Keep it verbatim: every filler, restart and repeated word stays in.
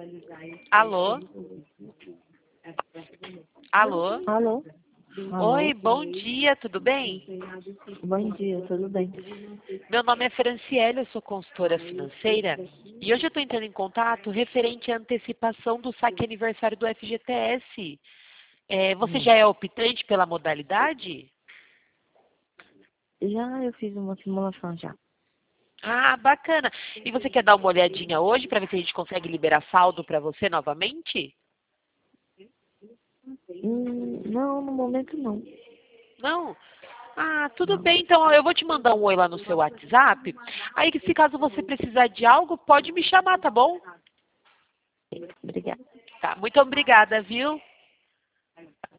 Alô? Alô? Alô? Alô? Oi, bom dia, tudo bem? Bom dia, tudo bem? Meu nome é Franciele, eu sou consultora financeira e hoje eu estou entrando em contato referente à antecipação do saque aniversário do F G T S. É, você Hum. já é optante pela modalidade? Já eu fiz uma simulação já. Ah, bacana. E você quer dar uma olhadinha hoje para ver se a gente consegue liberar saldo para você novamente? Hum, não, no momento não. Não? Ah, tudo Não. bem, então eu vou te mandar um oi lá no seu WhatsApp. Aí, se caso você precisar de algo, pode me chamar, tá bom? Obrigada. Tá, muito obrigada, viu?